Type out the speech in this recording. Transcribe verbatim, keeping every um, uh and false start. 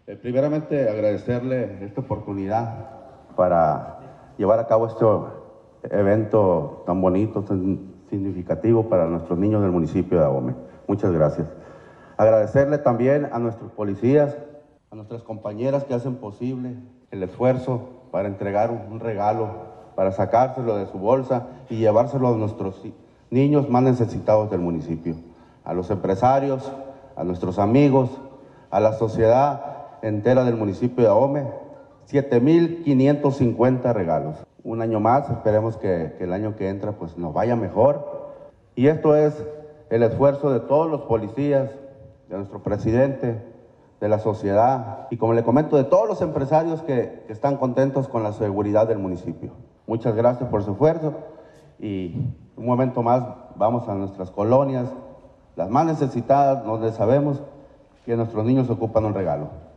Eh, primeramente, agradecerle esta oportunidad para llevar a cabo este evento tan bonito, tan significativo para nuestros niños del municipio de Ahome. Muchas gracias. Agradecerle también a nuestros policías, a nuestras compañeras que hacen posible el esfuerzo para entregar un regalo, para sacárselo de su bolsa y llevárselo a nuestros niños más necesitados del municipio, a los empresarios, a nuestros amigos, a la sociedad entera del municipio de Ahome, siete mil quinientos cincuenta regalos. Un año más, esperemos que, que el año que entra pues nos vaya mejor. Y esto es el esfuerzo de todos los policías, de nuestro presidente, de la sociedad y, como le comento, de todos los empresarios que, que están contentos con la seguridad del municipio. Muchas gracias por su esfuerzo y un momento más vamos a nuestras colonias, las más necesitadas, donde sabemos que nuestros niños ocupan un regalo.